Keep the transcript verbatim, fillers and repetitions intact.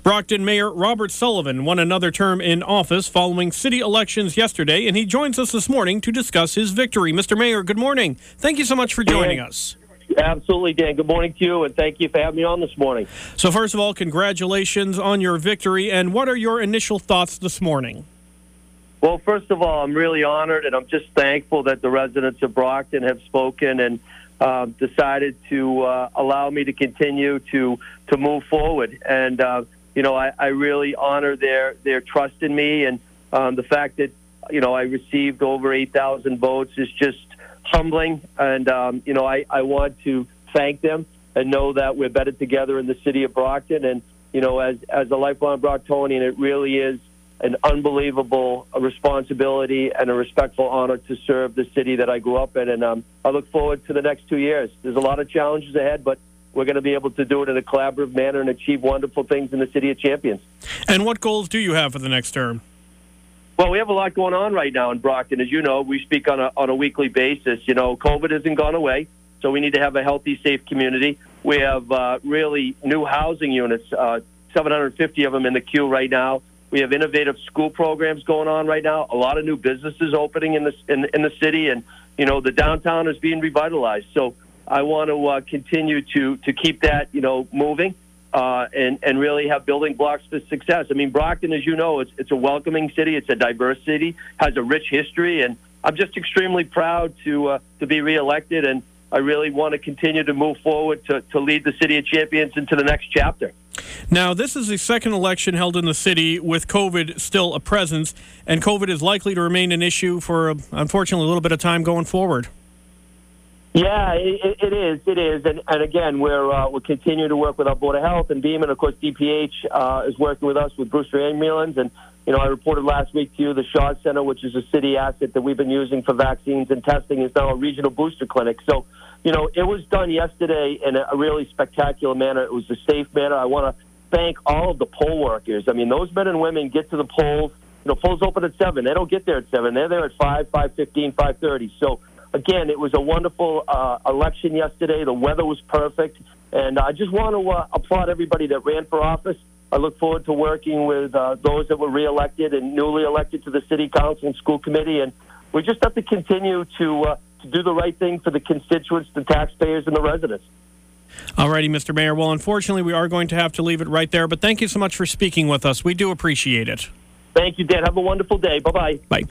Brockton Mayor Robert Sullivan won another term in office following city elections yesterday, and he joins us this morning to discuss his victory. Mister Mayor, good morning. Thank you so much for joining Dan, us. Absolutely, Dan. Good morning to you, and thank you for having me on this morning. So first of all, congratulations on your victory, and what are your initial thoughts this morning? Well, first of all, I'm really honored, and I'm just thankful that the residents of Brockton have spoken and uh, decided to uh, allow me to continue to to move forward. And uh, you know, I, I really honor their their trust in me, and um, the fact that you know I received over eight thousand votes is just humbling. And um, you know, I, I want to thank them and know that we're better together in the city of Brockton. And you know, as as a lifelong Brocktonian, it really is an unbelievable responsibility and a respectful honor to serve the city that I grew up in. And um, I look forward to the next two years. There's a lot of challenges ahead, but we're going to be able to do it in a collaborative manner and achieve wonderful things in the city of Champions. And what goals do you have for the next term? Well, we have a lot going on right now in Brockton. As you know, we speak on a, on a weekly basis. You know, COVID hasn't gone away, so we need to have a healthy, safe community. We have uh, really new housing units, uh, seven hundred fifty of them in the queue right now. We have innovative school programs going on right now. A lot of new businesses opening in the in, in the city, and you know the downtown is being revitalized. So I want to uh, continue to to keep that you know moving, uh, and and really have building blocks for success. I mean, Brockton, as you know, it's it's a welcoming city. It's a diverse city, has a rich history, and I'm just extremely proud to uh, to be reelected. And I really want to continue to move forward to to lead the city of Champions into the next chapter. Now, this is the second election held in the city with COVID still a presence, and COVID is likely to remain an issue for, unfortunately, a little bit of time going forward. Yeah, it, it is. It is. And, and again, we're uh, we're continuing to work with our Board of Health and Beam, and of course, D P H uh, is working with us with Brewster Ambulance. And, you know, I reported last week to you the Shaw Center, which is a city asset that we've been using for vaccines and testing, is now a regional booster clinic. So, you know, it was done yesterday in a really spectacular manner. It was a safe manner. I want to thank all of the poll workers. I mean, those men and women get to the polls. You know, polls open at seven. They don't get there at seven. They're there at five, five fifteen, five thirty. So, again, it was a wonderful uh, election yesterday. The weather was perfect. And I just want to uh, applaud everybody that ran for office. I look forward to working with uh, those that were reelected and newly elected to the city council and school committee. And we just have to continue to uh, to do the right thing for the constituents, the taxpayers, and the residents. All righty, Mister Mayor. Well, unfortunately, we are going to have to leave it right there, but thank you so much for speaking with us. We do appreciate it. Thank you, Dan. Have a wonderful day. Bye-bye. Bye.